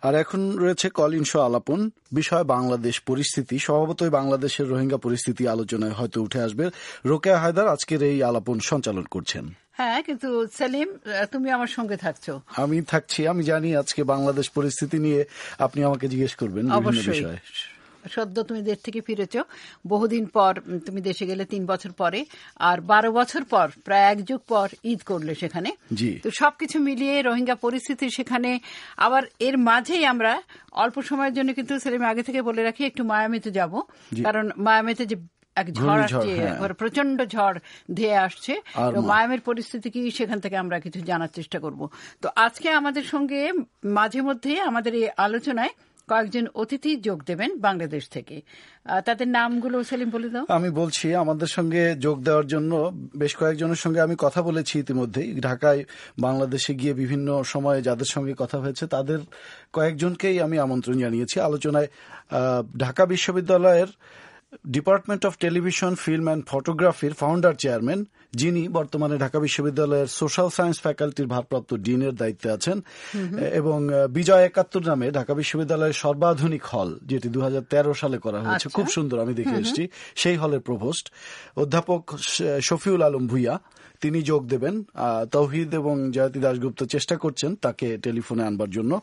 আর এখন রয়েছে calling show আলাপন, বিষয় বাংলাদেশ পরিস্থিতি। স্বভাবতই বাংলাদেশের রোহিঙ্গা পরিস্থিতি আলোচনায় হয়তো উঠে আসবে। রোকেয়া হায়দার আজকের এই আলাপন সঞ্চালন করছেন। হ্যাঁ, কিন্তু সেলিম, তুমি আমার সঙ্গে থাকছো। আমি থাকছি। আমি জানি আজকে বাংলাদেশ পরিস্থিতি নিয়ে আপনি আমাকে জিজ্ঞেস করবেন বিভিন্ন বিষয়ে। সদ্য তুমি দেশ থেকে ফিরেছ, বহুদিন পর তুমি দেশে গেলে, 3 বছর পরে, আর 12 বছর পর, প্রায় 1 যুগ পর ঈদ করলে সেখানে। তো সবকিছু মিলিয়ে রোহিঙ্গা পরিস্থিতি সেখানে। আবার এর মাঝেই আমরা অল্প সময়ের জন্য, কিন্তু সেলিম আগে থেকে বলে রাখি, একটু মায়ামিতে যাব, কারণ মায়ামিতে যে এক ঝড় আসছে, প্রচন্ড ঝড় ধেয়ে আসছে, মায়ামির পরিস্থিতি কি সেখান থেকে আমরা কিছু জানার চেষ্টা করব। তো আজকে আমাদের সঙ্গে মাঝে মধ্যে আমাদের এই আলোচনায় কয়েকজন অতিথি যোগ দেবেন বাংলাদেশ থেকে। তাদের নামগুলো সেলিম বলে দাও। আমি বলছি, আমাদের সঙ্গে যোগ দেওয়ার জন্য বেশ কয়েকজনের সঙ্গে আমি কথা বলেছি ইতিমধ্যেই। ঢাকায় বাংলাদেশে গিয়ে বিভিন্ন সময়ে যাদের সঙ্গে কথা হয়েছে তাদের কয়েকজনকেই আমি আমন্ত্রণ জানিয়েছি আলোচনায়। ঢাকা বিশ্ববিদ্যালয়ের department of television, film and ফটোগ্রাফির ফাউন্ডার চেয়ারম্যান, যিনি বর্তমানে ঢাকা বিশ্ববিদ্যালয়ের সোশ্যাল সায়েন্স ফ্যাকাল্টির ভারপ্রাপ্ত ডিনের দায়িত্বে আছেন, এবং বিজয় 71 নামে ঢাকা বিশ্ববিদ্যালয়ের সর্বাধুনিক হল, যেটি 2013 সালে করা হয়েছে, খুব সুন্দর, আমি দেখে এসেছি, সেই হলের প্রভোস্ট অধ্যাপক শফিউল আলম ভুইয়া, তিনি যোগ দেবেন। তৌহিদ এবং জয়তী দাশগুপ্ত চেষ্টা করছেন তাকে টেলিফোনে আনবার জন্য।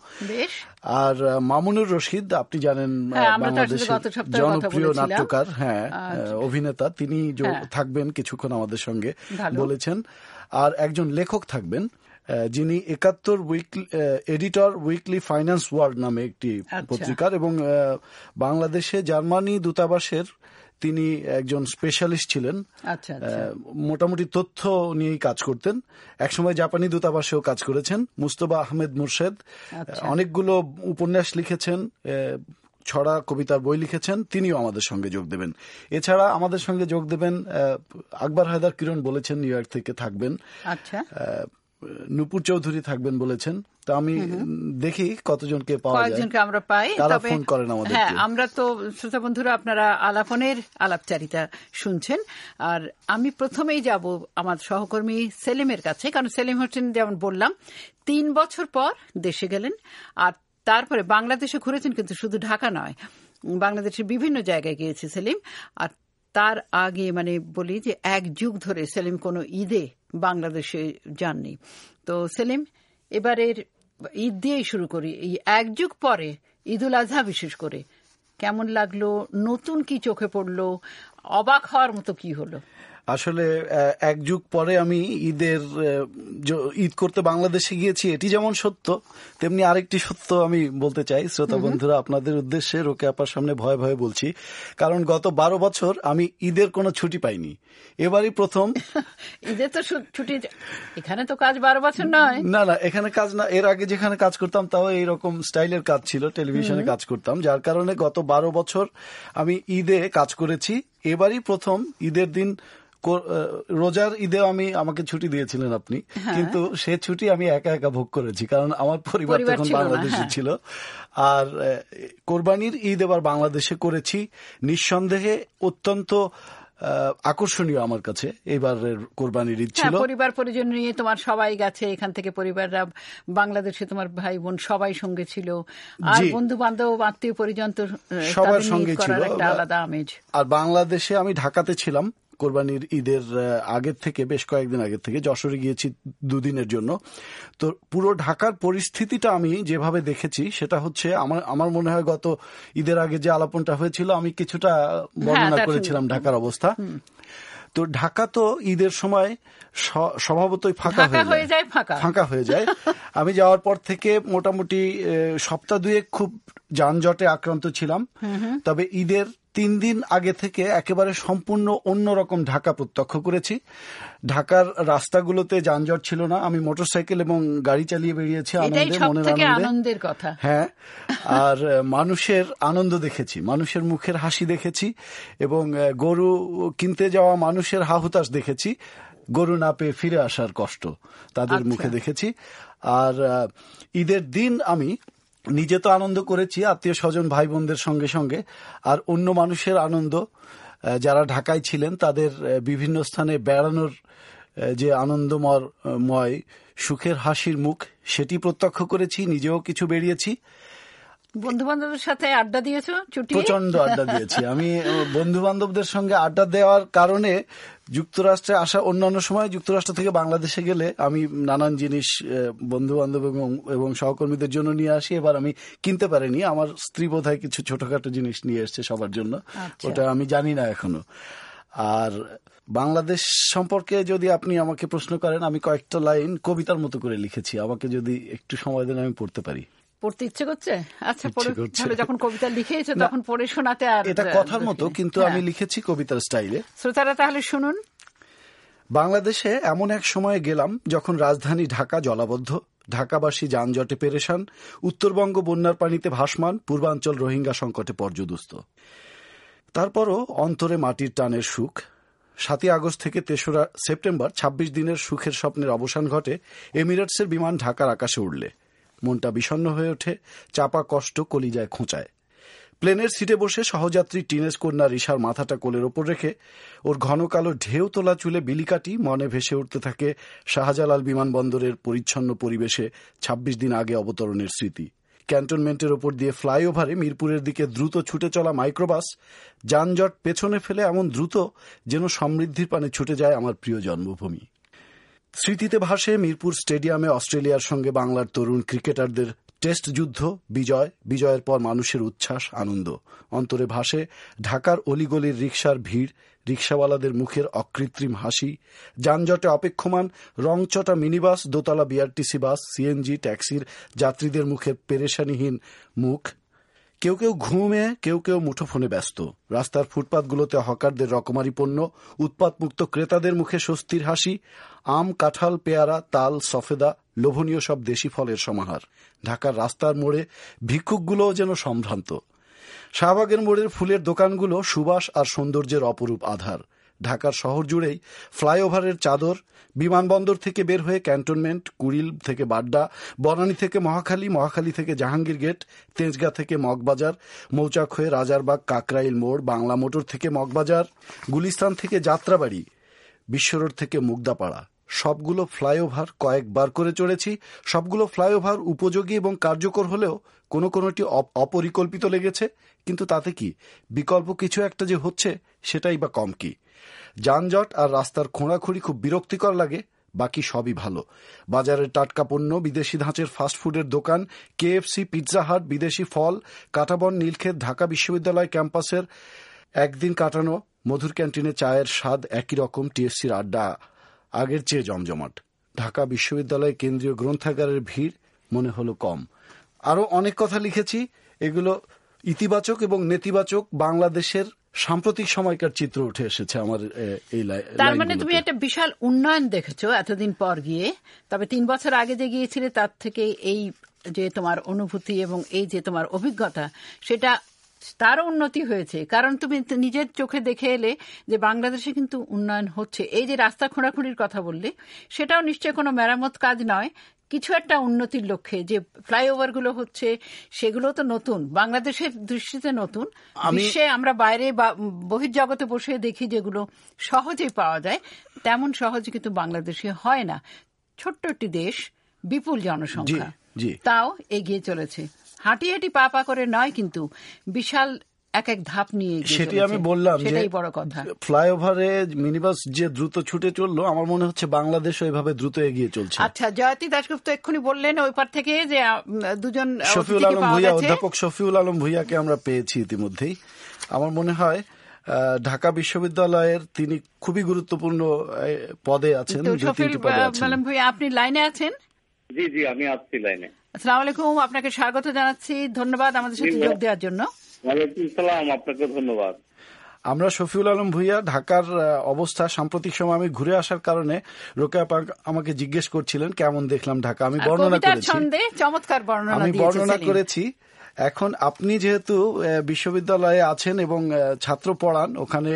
আর মামুনুর রশিদ, আপনি জানেন, বাংলাদেশের জনপ্রিয় নাট্যকার, অভিনেতা, তিনি থাকবেন কিছুক্ষণ আমাদের সঙ্গে বলেছেন। আর একজন লেখক থাকবেন যিনি 71 এডিটর উইকলি ফাইন্যান্স ওয়ার্ল্ড নামে একটি পত্রিকার, এবং বাংলাদেশে জার্মানি দূতাবাসের তিনি একজন স্পেশালিস্ট ছিলেন। মোটামুটি তথ্য নিয়েই কাজ করতেন। একসময় জাপানি দূতাবাসেও কাজ করেছেন। মুস্তফা আহমেদ মুর্শেদ অনেকগুলো উপন্যাস লিখেছেন, ছড়া কবিতার বই লিখেছেন, তিনিও আমাদের সঙ্গে যোগ দেবেন। এছাড়া আমাদের সঙ্গে যোগ দেবেন আকবর হায়দার কিরণ, বলেছেন নিউ ইয়র্ক থেকে থাকবেন। নূপুর চৌধুরী থাকবেন বলেছেন। তো আমি দেখি কতজনকে পাওয়া যায়, আমরা পাই, তারা ফোন করেন আমাদের। আমরা তো শ্রোতা বন্ধুরা, আপনারা আলাপনের আলাপচারিতা শুনছেন। আর আমি প্রথমেই যাব আমার সহকর্মী সেলিমের কাছে, কারণ সেলিম হচ্ছেন, যেমন বললাম, 3 বছর পর দেশে গেলেন, আর তারপরে বাংলাদেশে ঘুরেছেন, কিন্তু শুধু ঢাকা নয়, বাংলাদেশের বিভিন্ন জায়গায় গিয়েছে সেলিম। আর তার আগে বলি যে 1 যুগ ধরে সেলিম কোনো ঈদে বাংলাদেশে যাননি। তো সেলিম, এবারের ঈদ দিয়েই শুরু করি। এই 1 যুগ পরে ঈদুল আজহা বিশেষ করে কেমন লাগলো? নতুন কি চোখে পড়লো? অবাক হওয়ার মতো কি হলো? আসলে 1 যুগ পরে আমি ঈদ করতে বাংলাদেশে গিয়েছি, এটি যেমন সত্য, তেমনি আরেকটি সত্য আমি বলতে চাই শ্রোতা বন্ধুরা, আপনাদের উদ্দেশ্যে, রোকে আপার সামনে ভয়ে ভয়ে বলছি, কারণ গত 12 বছর আমি ঈদের কোনো ছুটি পাইনি। এবারই প্রথম। ঈদের তো ছুটি, এখানে তো কাজ 12 বছর নয়। না, এখানে কাজ না। এর আগে যেখানে কাজ করতাম তাও এইরকম স্টাইলের কাজ ছিল, টেলিভিশনে কাজ করতাম, যার কারণে গত 12 বছর আমি ঈদে কাজ করেছি। এবারই প্রথম ঈদের দিন, রোজার ঈদে আমাকে ছুটি দিয়েছিলেন আপনি, কিন্তু সে ছুটি আমি একা একা ভোগ করেছি, কারণ আমার পরিবার তখন বাংলাদেশে ছিল। আর কোরবানির ঈদ এবার বাংলাদেশে করেছি। নিঃসন্দেহে অত্যন্ত আকর্ষণীয় আমার কাছে এবারের কোরবানির ঈদ ছিল। পরিবার পরিজন নিয়ে তোমার সবাই গেছে, এখান থেকে পরিবাররা বাংলাদেশে, তোমার ভাই বোন সবাই সঙ্গে ছিল, আর বন্ধু বান্ধব, আত্মীয় পরিজন তো সবার সঙ্গে ছিল, একটা আলাদা আমেজ। আর বাংলাদেশে আমি ঢাকাতে ছিলাম কোরবানির ঈদের আগের থেকে, বেশ কয়েকদিন আগের থেকে। যশোরে গিয়েছি 2 দিনের জন্য। তো পুরো ঢাকার পরিস্থিতিটা আমি যেভাবে দেখেছি সেটা হচ্ছে, আমার মনে হয় গত ঈদের আগে যে আলাপনটা হয়েছিল আমি কিছুটা বর্ণনা করেছিলাম ঢাকার অবস্থা। তো ঢাকা তো ঈদের সময় স্বভাবতই ফাঁকা হয়ে যায়। আমি যাওয়ার পর থেকে মোটামুটি সপ্তাহ 2 খুব যানজটে আক্রান্ত ছিলাম। তবে ঈদের 3 দিন আগে থেকে একেবারে সম্পূর্ণ অন্যরকম ঢাকা প্রত্যক্ষ করেছি। ঢাকার রাস্তাগুলোতে যানজট ছিল না। আমি মোটরসাইকেল এবং গাড়ি চালিয়ে বেরিয়েছি আনন্দের কথা। আর মানুষের আনন্দ দেখেছি, মানুষের মুখের হাসি দেখেছি, এবং গরু কিনতে যাওয়া মানুষের হাহুতাশ দেখেছি, গরু না পেয়ে ফিরে আসার কষ্ট তাদের মুখে দেখেছি। আর ঈদের দিন আমি নিজে তো আনন্দ করেছি, আত্মীয় স্বজন ভাই বোনদের সঙ্গে সঙ্গে, আর অন্য মানুষের আনন্দ, যারা ঢাকায় ছিলেন তাদের বিভিন্ন স্থানে বেড়ানোর যে আনন্দময় সুখের হাসির মুখ, সেটি প্রত্যক্ষ করেছি, নিজেও কিছু বেরিয়েছি। বন্ধু বান্ধবের সাথে আড্ডা দিয়েছো? ছুটি প্রচন্ড আড্ডা দিয়েছি আমি বন্ধু বান্ধবদের সঙ্গে আড্ডা দেওয়ার কারণে যুক্তরাষ্ট্রে আসা, অন্যান্য সময় যুক্তরাষ্ট্র থেকে বাংলাদেশে গেলে আমি নানান জিনিস বন্ধু বান্ধব এবং সহকর্মীদের জন্য নিয়ে আসি। এবার আমি কিনতে পারিনি, আমার স্ত্রী বোধহয় কিছু ছোটখাটো জিনিস নিয়ে এসছে সবার জন্য, ওটা আমি জানি না এখনো। আর বাংলাদেশ সম্পর্কে যদি আপনি আমাকে প্রশ্ন করেন, আমি কয়েকটা লাইন কবিতার মতো করে লিখেছি, আমাকে যদি একটু সময় দেন আমি পড়তে পারি। পড়তে ইচ্ছে করছে? আচ্ছা, পড়ে যখন কবিতা লিখেছো তখন পড়ে শোনাতে। আর এটা কথার মতো, কিন্তু আমি লিখেছি কবিতার স্টাইলে। শ্রোতারা তাহলে শুনুন। বাংলাদেশে এমন এক সময়ে গেলাম যখন রাজধানী ঢাকা জলাবদ্ধ, ঢাকাবাসী যানজটে পেরেশান, উত্তরবঙ্গ বন্যার পানিতে ভাসমান, পূর্বাঞ্চল রোহিঙ্গা সংকটে পর্যুদস্ত। তারপরও অন্তরে মাটির টানের সুখ। 7ই আগস্ট থেকে 3রা সেপ্টেম্বর 26 দিনের সুখের স্বপ্নের অবসান ঘটে এমিরেটসের বিমান ঢাকার আকাশে উড়লে। মনটা বিষণ্ণ হয়ে ওঠে, চাপা কষ্ট কলিজায় খোঁচায়। প্লেনের সিটে বসে সহযাত্রী টিনেজ কন্যা রিশার মাথাটা কোলের ওপর রেখে ওর ঘন কালো ঢেউ তোলা চুলে বিলিকাটি মনে ভেসে উঠতে থাকে শাহজালাল বিমানবন্দরের পরিচ্ছন্ন পরিবেশে 26 দিন আগে অবতরণের স্মৃতি। ক্যান্টনমেন্টের ওপর দিয়ে ফ্লাইওভারে মিরপুরের দিকে দ্রুত ছুটে চলা মাইক্রোবাস, যানজট পেছনে ফেলে এমন দ্রুত যেন সমৃদ্ধির পানে ছুটে যায় আমার প্রিয় জন্মভূমি। স্মৃতিতে ভাসে মিরপুর স্টেডিয়ামে অস্ট্রেলিয়ার সঙ্গে বাংলার তরুণ ক্রিকেটারদের টেস্ট যুদ্ধ, বিজয়ের পর মানুষের উচ্ছ্বাস, আনন্দ। অন্তরে ভাসে ঢাকার অলিগলির রিকশার ভিড়, রিকশাওয়ালাদের মুখের অকৃত্রিম হাসি, যানজটে অপেক্ষমান রংচটা মিনিবাস, দোতলা বিআরটিসি বাস, সিএনজি, ট্যাক্সির যাত্রীদের মুখের পেরেশানিহীন মুখ। কেউ কেউ ঘুমে, কেউ কেউ মুঠোফোনে ব্যস্ত। রাস্তার ফুটপাতগুলোতে হকারদের রকমারি পণ্য, উৎপাতমুক্ত ক্রেতাদের মুখে স্বস্তির হাসি। আম, কাঁঠাল, পেয়ারা, তাল, সফেদা, লোভনীয় সব দেশি ফলের সমাহার। ঢাকার রাস্তার মোড়ে ভিক্ষুকগুলোও যেন সম্ভ্রান্ত। শাহবাগের মোড়ের ফুলের দোকানগুলো সুবাস আর সৌন্দর্যের অপরূপ আধার। ঢাকার শহর জুড়েই ফ্লাইওভারের চাদর। বিমানবন্দর থেকে বের হয়ে ক্যান্টনমেন্ট, কুড়িল থেকে বাড্ডা, বনানী থেকে মহাখালী, মহাখালী থেকে জাহাঙ্গীর গেট, তেজগাঁ থেকে মগবাজার, মৌচাক হয়ে রাজারবাগ, কাকরাইল মোড়, বাংলা মোটর থেকে মগবাজার, গুলিস্তান থেকে যাত্রাবাড়ি, বিশ্বরোড থেকে মুগদাপাড়া। সবগুলো ফ্লাইওভার কয়েকবার করে চড়েছি। সবগুলো ফ্লাইওভার উপযোগী এবং কার্যকর হলেও কোনোটি অপরিকল্পিত লেগেছে। কিন্তু তাতে কি, বিকল্প কিছু একটা যে হচ্ছে সেটাই বা কম কি। যানজট আর রাস্তার খোঁড়াখুঁড়ি খুব বিরক্তিকর লাগে, বাকি সবই ভালো। বাজারের টাটকা পণ্য, বিদেশি ধাঁচের ফাস্টফুডের দোকান, কেএফসি, পিৎজা হাট, বিদেশি ফল, কাঁটাবন, নীলক্ষেত, ঢাকা বিশ্ববিদ্যালয় ক্যাম্পাসের একদিন কাটানো মধুর ক্যান্টিনে চায়ের স্বাদ একই রকম, টিএসসির আড্ডা আগের চেয়ে জমজমাট। ঢাকা বিশ্ববিদ্যালয় কেন্দ্রীয় গ্রন্থাগারের ভিড় মনে হলো কম। আরো অনেক কথা লিখেছি, এগুলো ইতিবাচক এবং নেতিবাচক বাংলাদেশের সাম্প্রতিক সময়কার চিত্র উঠে এসেছে আমার এই লাইনগুলোতে। তার মানে তুমি একটা বিশাল উন্নয়ন দেখেছো এতদিন পর গিয়ে। তবে 3 বছর আগে যে গিয়েছিলে তার থেকে এই যে তোমার অনুভূতি এবং এই যে তোমার অভিজ্ঞতা, সেটা তারও উন্নতি হয়েছে। কারণ তুমি নিজের চোখে দেখে এলে যে বাংলাদেশে কিন্তু উন্নয়ন হচ্ছে। এই যে রাস্তা খোঁড়াখুঁড়ির কথা বললে, সেটাও নিশ্চয়ই কোনো মেরামত কাজ নয়, কিছু একটা উন্নতির লক্ষ্যে যে ফ্লাইওভার গুলো হচ্ছে, সেগুলো তো নতুন, বাংলাদেশের দৃষ্টিতে নতুন। বিশ্বে আমরা বাইরে বা বহির্জগতে বসে দেখি যেগুলো সহজেই পাওয়া যায়, তেমন সহজে কিন্তু বাংলাদেশে হয় না। ছোট্ট একটি দেশ, বিপুল জনসংখ্যা, তাও এগিয়ে চলেছে। হাঁটি হাঁটি পা পা করে নয়, কিন্তু বিশাল এক এক ধাপ নিয়ে। সেটি আমি বললাম, সেটাই বড় কথা। ফ্লাইওভারে মিনিবাস যে দ্রুত ছুটে চললো, আমার মনে হচ্ছে বাংলাদেশ ওইভাবে দ্রুত এগিয়ে চলছে। আচ্ছা, জয়তী দাশগুপ্ত এক্ষুনি বললেন ওই পার থেকে যে দুজন শফিউল আলম ভূঁইয়া, অধ্যাপক শফিউল আলম ভূঁইয়াকে আমরা পেয়েছি ইতিমধ্যেই। আমার মনে হয় ঢাকা বিশ্ববিদ্যালয়ের তিনি খুবই গুরুত্বপূর্ণ পদে আছেন। শফিউল আলম ভূঁইয়া, আপনি লাইনে আছেন? জি জি, আমি আসছি লাইনে। আসসালামু আলাইকুম, আপনাকে স্বাগত জানাচ্ছি, ধন্যবাদ আমাদের সাথে যোগ দেওয়ার জন্য। ওয়ালাইকুম সালাম, আপনাকে ধন্যবাদ। আমরা শফিউল আলম ভূঁইয়া, ঢাকার অবস্থা সাম্প্রতিক সময় আমি ঘুরে আসার কারণে রোকেয়া আমাকে জিজ্ঞেস করছিলেন কেমন দেখলাম ঢাকা। আমি বর্ণনা করেছি, চমৎকার বর্ণনা করেছি। এখন আপনি যেহেতু বিশ্ববিদ্যালয়ে আছেন এবং ছাত্র পড়ান, ওখানে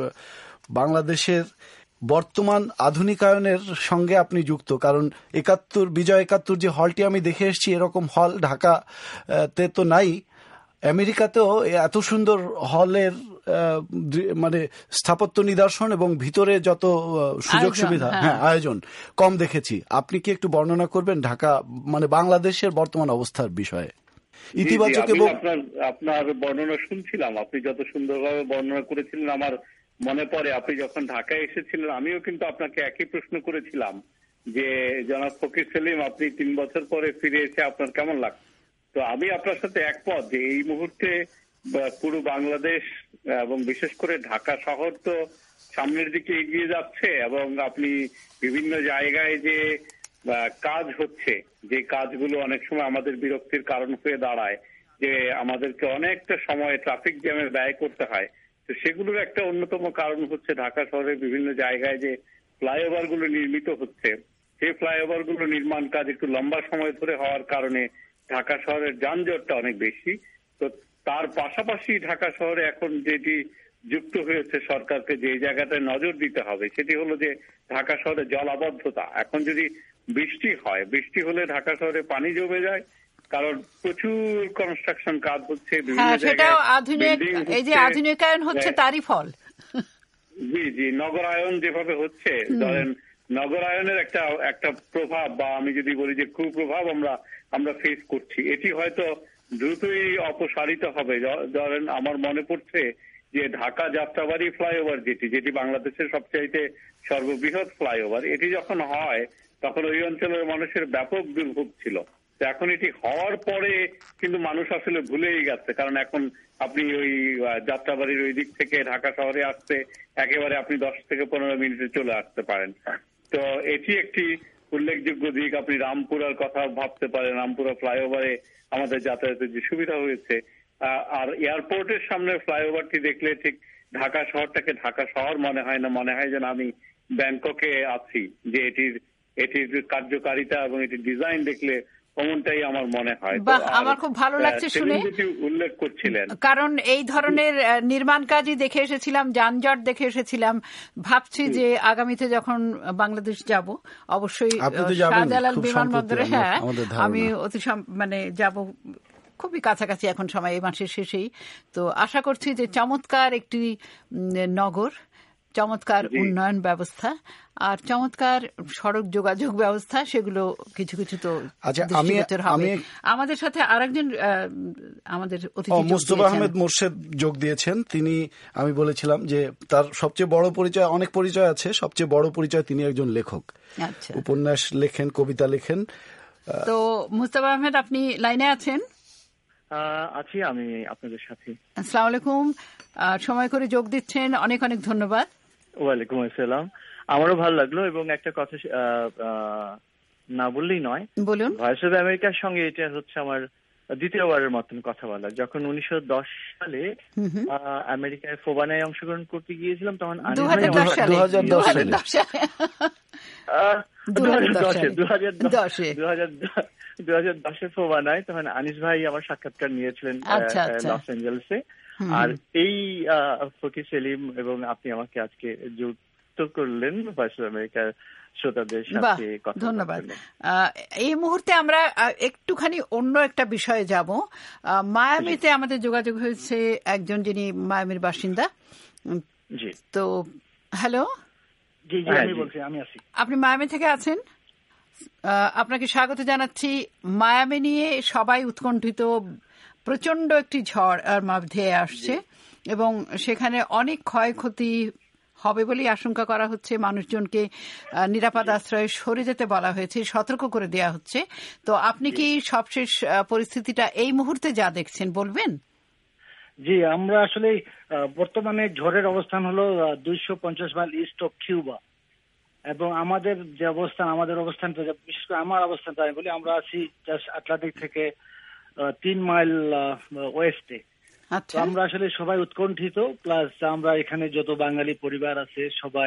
বাংলাদেশের বর্তমান আধুনিকায়নের সঙ্গে আপনি যুক্ত। কারণ বিজয় 71 যে হলটি আমি দেখে এসেছি, এরকম হল ঢাকাতে তো নাই। আমেরিকাতেও এত সুন্দর হলের মানে স্থাপত্য নিদর্শন এবং ভিতরে যত সুযোগ সুবিধা, আয়োজন কম দেখেছি। আপনি কি একটু বর্ণনা করবেন ঢাকা মানে বাংলাদেশের বর্তমান অবস্থার বিষয়ে? ইতিবাচক আমি এবং আপনার বর্ণনা শুনছিলাম, আপনি যত সুন্দরভাবে বর্ণনা করেছিলেন আমার মনে পড়ে আপনি যখন ঢাকায় এসেছিলেন আমিও কিন্তু আপনাকে একই প্রশ্ন করেছিলাম যে জনাব ফকির সেলিম আপনি 3 বছর পরে ফিরে এসে আপনার কেমন লাগছে। তো আমি আপনার সাথে একমত যে এই মুহূর্তে পুরো বাংলাদেশ এবং বিশেষ করে ঢাকা শহর তো সামনের দিকে এগিয়ে যাচ্ছে এবং আপনি বিভিন্ন জায়গায় যে কাজ হচ্ছে, যে কাজগুলো অনেক সময় আমাদের বিরক্তির কারণ হয়ে দাঁড়ায়, যে আমাদেরকে অনেকটা সময় ট্রাফিক জ্যামে ব্যয় করতে হয়, তো সেগুলোর একটা অন্যতম কারণ হচ্ছে ঢাকা শহরের বিভিন্ন জায়গায় যে ফ্লাইওভার গুলো নির্মিত হচ্ছে, সেই ফ্লাইওভার গুলো নির্মাণ কাজ একটু লম্বা সময় ধরে হওয়ার কারণে ঢাকা শহরের যানজটটা অনেক বেশি। তো তার পাশাপাশি ঢাকা শহরে এখন যেটি যুক্ত হয়েছে সরকারকে যে জায়গাটায় নজর দিতে হবে সেটি হলো যে ঢাকা শহরে জলাবদ্ধতা। এখন যদি বৃষ্টি হয়, বৃষ্টি হলে ঢাকা শহরে পানি জমে যায়, কারণ প্রচুর কনস্ট্রাকশন কাজ হচ্ছে বিভিন্ন সেটাও জায়গায়, এই যে আধুনিকায়ন হচ্ছে তারই ফল। জি, নগরায়ন যেভাবে হচ্ছে, ধরেন নগরায়নের একটা প্রভাব বা আমি যদি বলি যে কুপ্রভাব আমরা ফেস করছি, এটি হয়তো দ্রুতই অপসারিত হবে। ধরেন আমার মনে পড়ছে যে ঢাকা যাত্রাবাড়ি ফ্লাইওভার যেটি বাংলাদেশের সবচাইতে সর্ববৃহৎ ফ্লাইওভার, এটি যখন হয় তখন ওই অঞ্চলের মানুষের ব্যাপক দুর্ভোগ ছিল। তো এখন এটি হওয়ার পরে কিন্তু মানুষ আসলে ভুলেই গেছে, কারণ এখন আপনি ওই যাত্রাবাড়ির ওই দিক থেকে ঢাকা শহরে আসতে একেবারে আপনি 10 থেকে 15 মিনিটে চলে আসতে পারেন। তো এটি একটি উল্লেখযোগ্য দিক। আপনি রামপুরার কথা ভাবতে পারেন, রামপুরা ফ্লাইওভারে আমাদের যাতায়াতের যে সুবিধা হয়েছে, আর এয়ারপোর্টের সামনে ফ্লাইওভারটি দেখলে ঠিক ঢাকা শহরটাকে ঢাকা শহর মনে হয় না, মনে হয় যেন আমি ব্যাংককে আছি। যে এটির কার্যকারিতা এবং এটির ডিজাইন দেখলে অমনটাই আমার মনে হয়। আমার খুব ভালো লাগছে শুনে উল্লেখ করছিলেন, কারণ এই ধরনের নির্মাণ কাজই দেখে এসেছিলাম, যানজট দেখে এসেছিলাম। ভাবছি যে আগামীতে যখন বাংলাদেশ যাব অবশ্যই শাহজালাল বিমানবন্দরে, হ্যাঁ আমি অতি যাব, খুবই কাছাকাছি এখন সময়, এই মাসের শেষেই। তো আশা করছি যে চমৎকার একটি নগর, চমৎকার উন্নয়ন ব্যবস্থা আর চমৎকার সড়ক যোগাযোগ ব্যবস্থা, সেগুলো কিছু কিছু তো দৃষ্টিগোচর হবে। আমাদের সাথে আরেকজন আমাদের অতিথি মুস্তফা আহমেদ মোর্শেদ যোগ দিয়েছেন। তিনি, আমি বলেছিলাম যে তার সবচেয়ে বড় পরিচয়, অনেক পরিচয় আছে, সবচেয়ে বড় পরিচয় তিনি একজন লেখক, উপন্যাস লেখেন, কবিতা লেখেন। তো মুস্তফা আহমেদ, আপনি লাইনে আছেন? আছি আমি আপনাদের সাথে। আসসালামু আলাইকুম, সময় করে যোগ দিচ্ছেন, অনেক অনেক ধন্যবাদ। ওয়ালাইকুম আসসালাম। আমারও ভালো লাগলো, এবং একটা কথা না বললেই নয়, বলুন। ভয়েস অফ আমেরিকার সঙ্গে এটা হচ্ছে আমার দ্বিতীয়বারের মতন কথা বলা। যখন 1910 সালে আমেরিকায় ফোবানায় অংশগ্রহণ করতে গিয়েছিলাম, তখন 2010 ফোবানায়, তখন আনিস ভাই আমার সাক্ষাৎকার নিয়েছিলেন লস অ্যাঞ্জেলেসে। আর এই ফকির সেলিম এবং আপনি আমাকে আজকে যুক্ত করলেন ভয়েস অফ আমেরিকার শ্রোতাদের সাথে কথা। ধন্যবাদ। এই মুহূর্তে আমরা একটুখানি অন্য একটা বিষয়ে যাব। মায়ামিতে আমাদের যোগাযোগ হয়েছে একজন, যিনি মায়ামির বাসিন্দা। জি, তো হ্যালো। জি, আমি বলছি, আমি আছি। আপনি মায়ামি থেকে আছেন? আপনাকে স্বাগত জানাচ্ছি। মায়ামি নিয়ে সবাই উৎকণ্ঠিত, প্রচন্ড একটি ঝড় মধ্যে আসছে এবং সেখানে অনেক ক্ষয়ক্ষতি হবে বলেই আশঙ্কা করা হচ্ছে। মানুষজনকে নিরাপদ আশ্রয়ে সরে যেতে বলা হয়েছে, সতর্ক করে দেওয়া হচ্ছে। তো আপনি কি সবশেষ পরিস্থিতিটা এই মুহূর্তে যা দেখছেন বলবেন? জি, আমরা আসলে বর্তমানে ঝড়ের অবস্থান হলো 250 মাইল ইস্ট অফ কিউবা, এবং আমাদের যে অবস্থান, আমাদের অবস্থানটা, বিশেষ করে আমার অবস্থানটা আমি বলি, আমরা আছি জাস্ট আটলান্টিক থেকে 3 মাইল ওয়েস্টে। তো আমরা আসলে সবাই উৎকণ্ঠিত, প্লাস আমরা এখানে যত বাঙালি পরিবার আছে সবাই,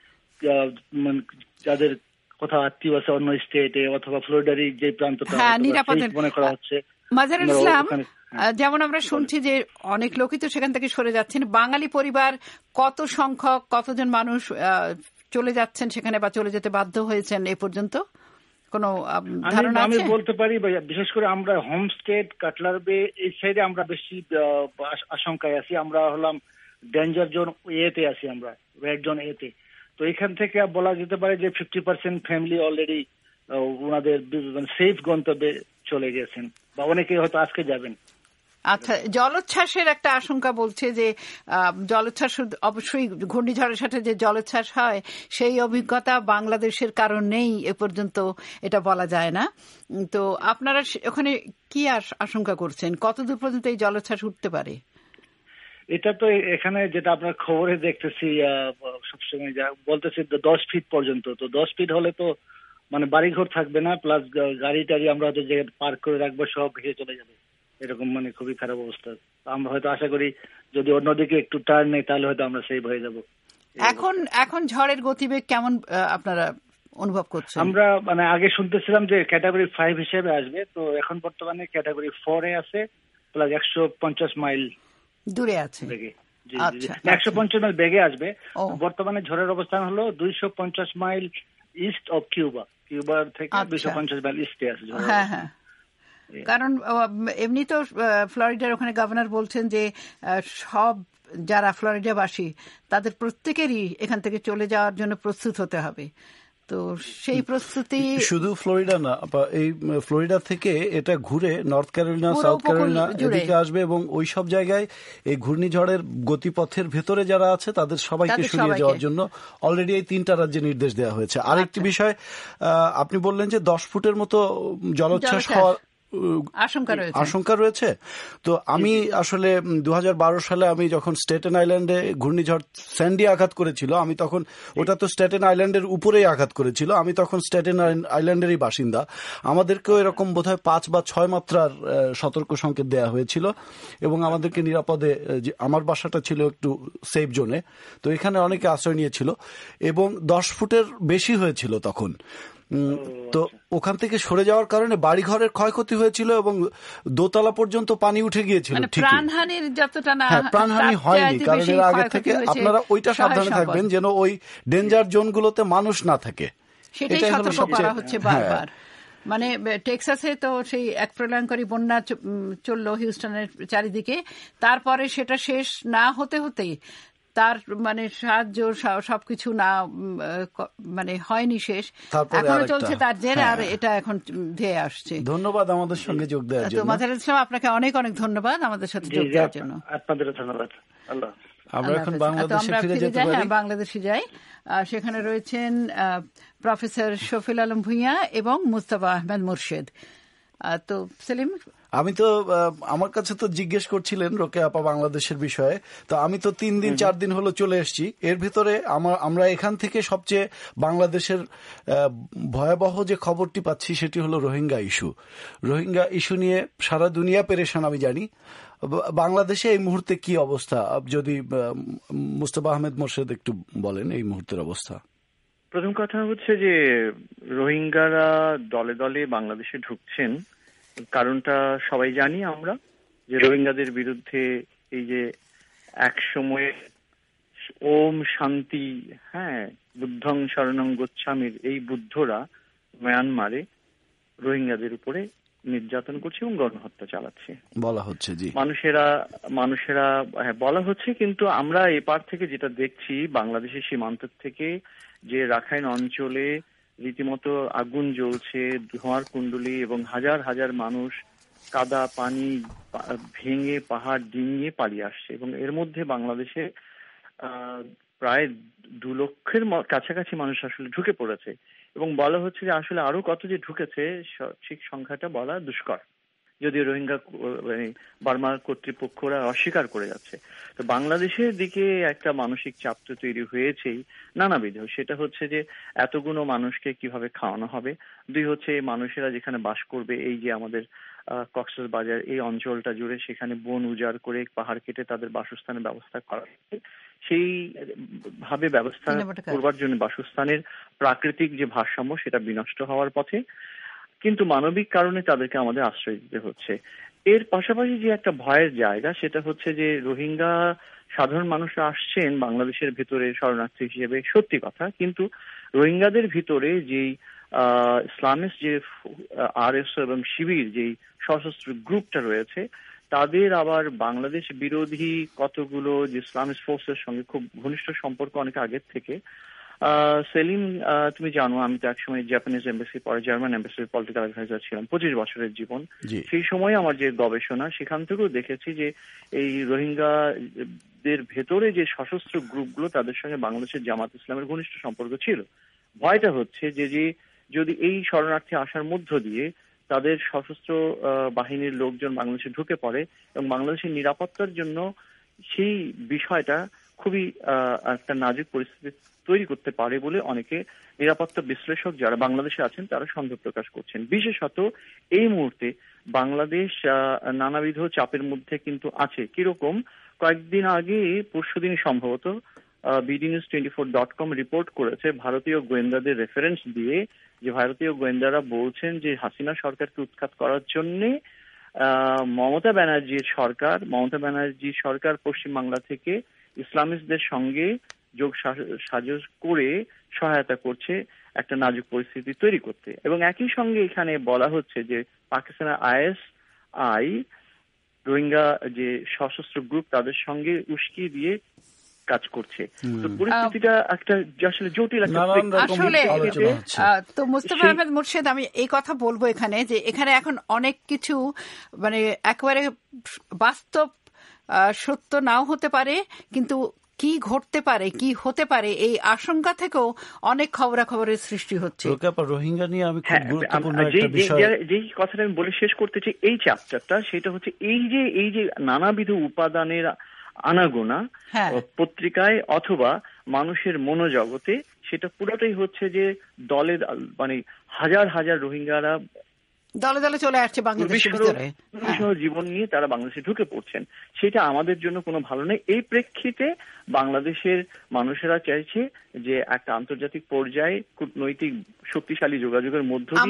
যাদের কোথাও আত্মীয় আছে অন্য স্টেটে অথবা ফ্লোরিডারই যে প্রান্তটা মনে করা হচ্ছে। মাজারুল ইসলাম, যেমন আমরা শুনছি যে অনেক লোকই তো সেখান থেকে সরে যাচ্ছেন, বাঙালি পরিবার কত সংখ্যক, কতজন মানুষ চলে যাচ্ছেন সেখানে বা চলে যেতে বাধ্য হয়েছেন এ পর্যন্ত কোনো ধারণা আছে? আমি বলতে পারি, বিশেষ করে আমরা হোমস্টেড, কাটলার বে এই সাইডে আমরা বেশি আশঙ্কায় আছি। আমরা হলাম ডেঞ্জার জোন এতে আছি, আমরা রেড জোন এতে। তো এখান থেকে বলা যেতে পারে যে 50% ফ্যামিলি অলরেডি ওনাদের সেফ গন্তব্যে চলে গেছেন, বা অনেকে হয়তো আজকে যাবেন। আচ্ছা, জলোচ্ছ্বাসের একটা আশঙ্কা বলছে যে জলোচ্ছ্বাস অবশ্যই ঘূর্ণিঝড়ের সাথে যে জলোচ্ছ্বাস হয় সেই অভিজ্ঞতা বাংলাদেশের কারণ নেই এ পর্যন্ত, এটা বলা যায় না। তো আপনারা ওখানে কি আশঙ্কা করছেন, কতদূর পর্যন্ত এই জলোচ্ছ্বাস উঠতে পারে? এটা তো এখানে যেটা আপনার খবরে দেখতেছি সবসময় যা বলতেছি 10 ফিট পর্যন্ত। তো 10 ফিট হলে তো মানে বাড়িঘর থাকবে না, প্লাস গাড়ি টাড়ি আমরা হয়তো যে পার্ক করে রাখবো সব ভেসে চলে যাবে, এরকম মানে খুবই খারাপ অবস্থা। আমরা হয়তো আশা করি যদি অন্যদিকে একটু টার্ন নেই তাহলে হয়তো আমরা সেভ হয়ে যাব। এখন ঝড়ের গতিবেগ কেমন আপনারা অনুভব করছেন? আমরা মানে আগে শুনতেছিলাম যে ক্যাটাগরি 5 হিসেবে আসবে, তো এখন বর্তমানে ক্যাটাগরি 4 এ আছে, প্লাস 150 মাইল দূরে আছে। 150 মাইল বেগে আসবে। বর্তমানে ঝড়ের অবস্থান হলো 250 মাইল ইস্ট অফ কিউবা, কিউবার থেকে 250 মাইল ইস্টে আছে। হ্যাঁ হ্যাঁ, কারণ এমনি তো ফ্লোরিডার ওখানে গভর্নর বলছেন যে সব যারা ফ্লোরিডাবাসী তাদের প্রত্যেকেরই এখান থেকে চলে যাওয়ার জন্য প্রস্তুত হতে হবে। তো সেই প্রস্তুতি শুধু ফ্লোরিডা না, এই ফ্লোরিডা থেকে এটা ঘুরে নর্থ ক্যারোলিনা, সাউথ ক্যারোলিনা এদিকে আসবে, এবং ওই সব জায়গায় এই ঘূর্ণিঝড়ের গতিপথের ভেতরে যারা আছে তাদের সবাইকে সরিয়ে যাওয়ার জন্য অলরেডি এই 3টা রাজ্যে নির্দেশ দেওয়া হয়েছে। আরেকটি বিষয়, আপনি বললেন যে 10 ফুটের মতো জলোচ্ছ্বাস হওয়ার আশঙ্কা রয়েছে। তো আমি আসলে 2012 সালে আমি যখন স্টেটেন আইল্যান্ডে ঘূর্ণিঝড় স্যান্ডি আঘাত করেছিল, আমি তখন, ওটা তো স্টেটেন আইল্যান্ডের উপরেই আঘাত করেছিল, আমি তখন স্টেটেন আইল্যান্ডেরই বাসিন্দা। আমাদেরকেও এরকম বোধহয় 5 বা 6 মাত্রার সতর্ক সংকেত দেওয়া হয়েছিল, এবং আমাদেরকে নিরাপদে, আমার বাসাটা ছিল একটু সেফ জোনে, তো এখানে অনেকে আশ্রয় নিয়েছিল, এবং 10 ফুটের বেশি হয়েছিল তখন। তো ওখান থেকে সরে যাওয়ার কারণে বাড়িঘরের ক্ষয়ক্ষতি হয়েছিল, এবং দোতলা পর্যন্ত পানি উঠে গিয়েছিল। প্রাণহানির যতটা না, প্রাণহানি হয়নি, কারণ এর আগে থেকে আপনারা ওইটা সাবধানে থাকবেন যেন ওই ডেঞ্জার জোনগুলোতে মানুষ না থাকে, সেটাই সতর্ক করা হচ্ছে বারবার। মানে টেক্সাসে তো সেই এক প্রলয়ঙ্করী বন্যা চললো হিউস্টনের চারিদিকে, তারপরে সেটা শেষ না হতে হতেই তার মানে সাহায্য সবকিছু না মানে হয়নি শেষ, এখনো চলছে তার জেরে, আর এটা এখন ধেয়ে আসছে। ধন্যবাদ আমাদের সঙ্গে যোগ দেওয়ার জন্য। মাজারুল ইসলাম, আপনাকে অনেক অনেক ধন্যবাদ আমাদের সাথে যোগ দেওয়ার জন্য। আপনাদেরও ধন্যবাদ। আল্লাহ। আমরা এখন বাংলাদেশে ফিরে যেতে পারি। হ্যাঁ, বাংলাদেশে যাই। সেখানে রয়েছেন প্রফেসর শফিল আলম ভূঁইয়া এবং মুস্তাফা আহমেদ মুর্শেদ। তো সেলিম, আমি তো, আমার কাছে তো জিজ্ঞেস করছিলেন রোকেয়া আপা বাংলাদেশের বিষয়ে, তো আমি তো 3 দিন 4 দিন হলো চলে এসেছি। এর ভিতরে আমরা এখান থেকে সবচেয়ে বাংলাদেশের ভয়াবহ যে খবরটি পাচ্ছি সেটি হলো রোহিঙ্গা ইস্যু নিয়ে সারা দুনিয়া পেরেশান, আমি জানি। বাংলাদেশে এই মুহূর্তে কি অবস্থা, যদি মুস্তাফা আহমেদ মোর্শেদ একটু বলেন এই মুহূর্তের অবস্থা। প্রথম কথা হচ্ছে যে রোহিঙ্গারা দলে দলে বাংলাদেশে ঢুকছেন, কারণটা সবাই জানি আমরা, যে রোহিঙ্গাদের বিরুদ্ধে এই যে এক সময়ে ওম শান্তি, হ্যাঁ, বুদ্ধং শরণং গচ্ছামির এই বুদ্ধরা মায়ানমারে রোহিঙ্গাদের উপরে নির্যাতন করছে এবং গণহত্যা চালাচ্ছে বলা হচ্ছে। জি, মানুষেরা বলা হচ্ছে, কিন্তু আমরা এপার থেকে যেটা দেখছি বাংলাদেশের সীমান্ত থেকে, যে রাখাইন অঞ্চলে রীতিমতো আগুন জ্বলছে, ধোঁয়ার কুণ্ডলী, এবং হাজার হাজার মানুষ কাদা পানি ভেঙে পাহাড় ডিঙিয়ে পালিয়ে আসছে, এবং এর মধ্যে বাংলাদেশে প্রায় 2 লক্ষের কাছাকাছি মানুষ আসলে ঢুকে পড়েছে, এবং বলা হচ্ছে যে আসলে আরো কত যে ঢুকেছে ঠিক সংখ্যাটা বলা দুষ্কর, যদিও রোহিঙ্গা বার্মার কর্তৃপক্ষরা অস্বীকার করে যাচ্ছে। তো বাংলাদেশের দিকে একটা মানসিক চাপ তো তৈরি হয়েছেই নানাবিধ। সেটা হচ্ছে যে এতগুলো মানুষকে কিভাবে খাওয়ানো হবে, 2 হচ্ছে মানুষেরা যেখানে বাস করবে, এই যে আমাদের কক্সবাজার এই অঞ্চলটা জুড়ে, সেখানে বন উজাড় করে পাহাড় কেটে তাদের বাসস্থানের ব্যবস্থা করা হচ্ছে, সেই ভাবে ব্যবস্থা করবার জন্য বাসস্থানের প্রাকৃতিক যে ভারসাম্য সেটা বিনষ্ট হওয়ার পথে, কিন্তু মানবিক কারণে তাদেরকে আমাদের আশ্রয় দিতে হচ্ছে। এর পাশাপাশি যে একটা ভয়ের জায়গা, সেটা হচ্ছে যে রোহিঙ্গা সাধারণ মানুষরা আসছেন বাংলাদেশের ভিতরে শরণার্থী হিসেবে, সত্যি কথা, কিন্তু রোহিঙ্গাদের ভিতরে যেই ইসলামিস্ট যে আরএসও এবং শিবির যেই সশস্ত্র গ্রুপটা রয়েছে, তাদের আবার বাংলাদেশ বিরোধী কতগুলো যে ইসলামিস্ট ফোর্সের সঙ্গে খুব ঘনিষ্ঠ সম্পর্ক অনেক আগের থেকে, সেলিম, তুমি জানো আমি তো একসময় জাপানিজ এম্বাসি পরে জার্মান এম্বাসির পলিটিক্যাল অ্যাডভাইজার ছিলাম, 25 বছরের জীবন। সেই সময় আমার যে গবেষণা, সেখান থেকেও দেখেছি যে এই রোহিঙ্গাদের ভেতরে যে সশস্ত্র গ্রুপগুলো, তাদের সঙ্গে বাংলাদেশের জামাত ইসলামের ঘনিষ্ঠ সম্পর্ক ছিল। ভয়টা হচ্ছে যে যদি এই শরণার্থী আসার মধ্য দিয়ে তাদের সশস্ত্র বাহিনীর লোকজন বাংলাদেশে ঢুকে পড়ে এবং বাংলাদেশের নিরাপত্তার জন্য সেই বিষয়টা খুবই একটা নাজুক পরিস্থিতি তৈরি করতে পারে বলে অনেকে নিরাপত্তা বিশ্লেষক যারা বাংলাদেশে আছেন তারা সন্দেহ প্রকাশ করছেন। বিশেষত এই মুহূর্তে বাংলাদেশ নানাবিধ চাপের মধ্যে কিন্তু আছে। কিরকম, কয়েকদিন আগে, পরশুদিন সম্ভবত, bdnews24.com রিপোর্ট করেছে ভারতীয় গোয়েন্দাদের রেফারেন্স দিয়ে, যে ভারতীয় গোয়েন্দারা বলছেন যে হাসিনা সরকারকে উৎখাত করার জন্য মমতা ব্যানার্জির সরকার পশ্চিমবাংলা থেকে ইসলামিস্টদের সঙ্গে যোগ সাজস করে সহায়তা করছে একটা নাজুক পরিস্থিতি তৈরি করতে। এবং একই সঙ্গে এখানে বলা হচ্ছে যে পাকিস্তানের ISI রোহিঙ্গা যে সশস্ত্র গ্রুপ তাদের সঙ্গে উস্কি দিয়ে কাজ করছে। তো পরিস্থিতিটা একটা আসলে জটিল আসলে। তো মুস্তাফা আহমেদ মুর্শেদ, আমি এই কথা বলবো এখানে যে এখানে এখন অনেক কিছু মানে একেবারে বাস্তব সত্য নাও হতে পারে, কিন্তু কি ঘটতে পারে, কি হতে পারে, এই আশঙ্কা থেকেও অনেক খবরাখবরের সৃষ্টি হচ্ছে। রোহিঙ্গা নিয়ে আমি খুব গুরুত্বপূর্ণ যে কথাটা আমি বলে শেষ করতে চাই এই চ্যাপ্টারটা, সেটা হচ্ছে এই যে নানাবিধ উপাদানের আনাগোনা পত্রিকায় অথবা মানুষের মনোজগতে, সেটা পুরোটাই হচ্ছে যে দলে মানে হাজার হাজার রোহিঙ্গারা দলে দলে চলে আসছে বাংলাদেশের ভিতরে, জীবন নিয়ে তারা বাংলাদেশে ঢুকে পড়ছেন। সেটা আমাদের জন্য কোনো ভালো নেই। এই প্রেক্ষিতে বাংলাদেশের মানুষেরা চাইছে যে একটা আন্তর্জাতিক পর্যায়ে কূটনৈতিক শক্তিশালী যোগাযোগের মধ্য দিয়ে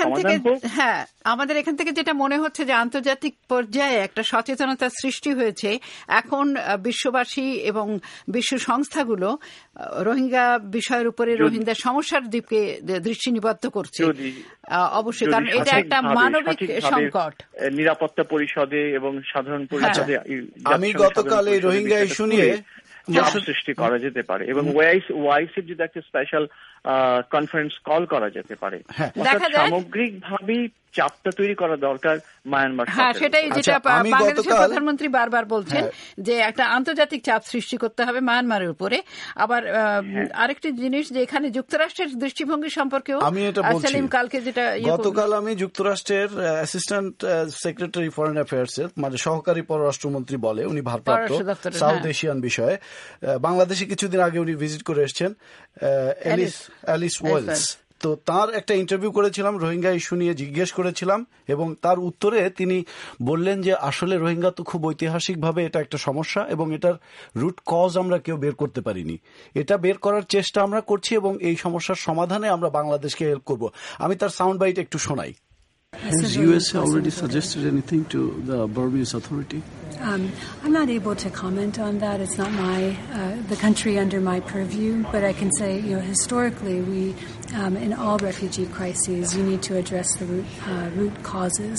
আমাদের এখান থেকে যেটা মনে হচ্ছে যে আন্তর্জাতিক পর্যায়ে একটা সচেতনতা সৃষ্টি হয়েছে। এখন বিশ্ববাসী এবং বিশ্ব সংস্থাগুলো রোহিঙ্গা বিষয়ের উপরে, রোহিঙ্গা সমস্যার দিকে দৃষ্টি নিবদ্ধ করছে। অবশ্যই, কারণ এটা একটা মানবিক সংকট। নিরাপত্তা পরিষদে এবং সাধারণ পরিষদে আমি গতকাল এই রোহিঙ্গা ইস্যু নিয়ে সৃষ্টি করা যেতে পারে এবং ওআইসির যদি একটা স্পেশাল কনফারেন্স কল করা যেতে পারে। সামগ্রিকভাবেই চাপটা তৈরি করা দরকার মায়ানমার। সেটাই যেটা বাংলাদেশের প্রধানমন্ত্রী বারবার বলছেন যে একটা আন্তর্জাতিক চাপ সৃষ্টি করতে হবে মায়ানমারের উপরে। আবার আরেকটি জিনিস যে এখানে যুক্তরাষ্ট্রের দৃষ্টিভঙ্গি সম্পর্কেও আমি এটা বলছি। কালকে যেটা গতকাল আমি যুক্তরাষ্ট্রের অ্যাসিস্ট্যান্ট সেক্রেটারি ফরেন অ্যাফেয়ার্স এর মানে সহকারী পররাষ্ট্রমন্ত্রী বলে, উনি ভারপ্রাপ্ত সাউথ এশিয়ান বিষয়ে, বাংলাদেশে কিছুদিন আগে উনি ভিজিট করে এসেছেন, অ্যালিস ওয়েলস। তো তার একটা ইন্টারভিউ করেছিলাম, রোহিঙ্গা ইস্যু নিয়ে জিজ্ঞেস করেছিলাম এবং তার উত্তরে তিনি বললেন যে আসলে রোহিঙ্গা তো খুব ঐতিহাসিকভাবে এটা একটা সমস্যা এবং এটার রুট কজ আমরা কেউ বের করতে পারিনি। এটা বের করার চেষ্টা আমরা করছি এবং এই সমস্যার সমাধানে আমরা বাংলাদেশকে হেল্প করব। আমি তার সাউন্ড বাইট একটু শোনাই। Has USA already suggested anything to the Burmese authority? I'm not able to comment on that. It's not the country under my purview, but I can say, historically, we, in all refugee crises, you need to address the root causes,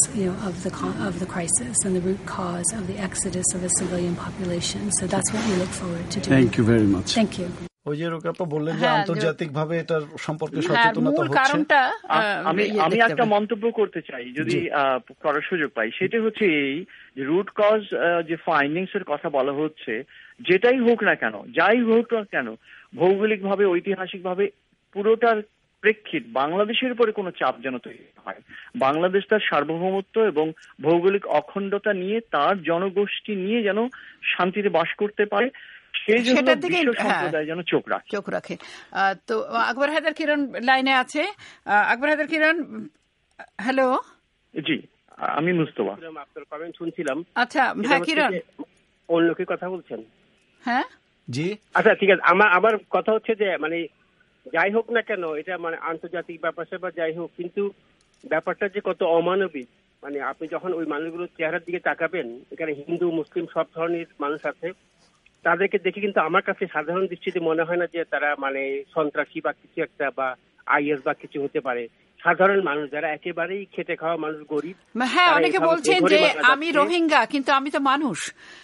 of the crisis and the root cause of the exodus of a civilian population. So that's what we look forward to doing. Thank you very much. Thank you. ওই যে রোকাপা বললেন যে আন্তর্জাতিক ভাবে এটার সম্পর্কে সচেতনতা হচ্ছে। আমি একটা মন্তব্য করতে চাই যদি করার সুযোগ পাই, সেটা হচ্ছে এই যে রুট কজ যে ফাইন্ডিংস এর কথা বলা হচ্ছে, যেটাই হোক না কেন, যাই হোক না কেন, ভৌগোলিক ভাবে ঐতিহাসিক ভাবে পুরোটার প্রেক্ষিত বাংলাদেশের উপরে কোনো চাপ যেন তৈরি হয়। বাংলাদেশ তার সার্বভৌমত্ব এবং ভৌগোলিক অখণ্ডতা নিয়ে, তার জনগোষ্ঠী নিয়ে যেন শান্তিতে বাস করতে পারে, সেটার দিকে যেন চোখ রাখে। তো আকবর হায়দার কিরণ লাইনে আছে। আকবর হায়দার কিরণ, হ্যালো। জি, আমি মুস্তফা। আপনার কমেন্ট শুনছিলাম। আচ্ছা ভাই কিরণ, কোন লোকের কথা বলছেন? হ্যাঁ জি, আচ্ছা ঠিক আছে। আমার কথা হচ্ছে যে মানে যাই হোক না কেন, এটা মানে আন্তর্জাতিক ব্যাপার স্যাপার যাই হোক, কিন্তু ব্যাপারটা যে কত অমানবিক, মানে আপনি যখন ওই মানুষগুলোর চেহারার দিকে তাকাবেন, এখানে হিন্দু মুসলিম সব ধরনের মানুষ আছে, তাদেরকে দেখে কিন্তু আমার কাছে সাধারণ দৃষ্টিতে মনে হয় না যে তারা মানে সন্ত্রাসী বা কিছু একটা বা আইএস বা কিছু হতে পারে। সাধারণ মানুষ যারা একেবারেই খেটে খাওয়া মানুষ, গরিব। হ্যাঁ, অনেকে বলছেন যে আমি রোহিঙ্গা কিন্তু আমি তো মানুষ।